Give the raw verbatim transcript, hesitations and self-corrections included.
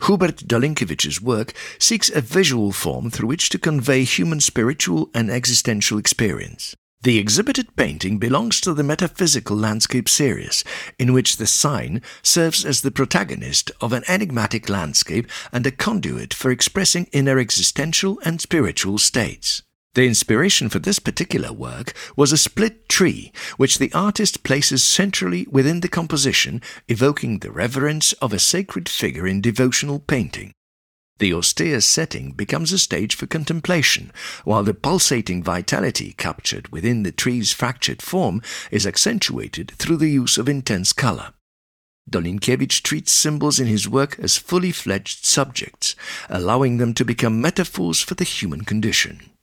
Hubert Dolinkiewicz's work seeks a visual form through which to convey human spiritual and existential experience. The exhibited painting belongs to the metaphysical landscape series, in which the sign serves as the protagonist of an enigmatic landscape and a conduit for expressing inner existential and spiritual states. The inspiration for this particular work was a split tree, which the artist places centrally within the composition, evoking the reverence of a sacred figure in devotional painting. The austere setting becomes a stage for contemplation, while the pulsating vitality captured within the tree's fractured form is accentuated through the use of intense color. Dolinkiewicz treats symbols in his work as fully fledged subjects, allowing them to become metaphors for the human condition.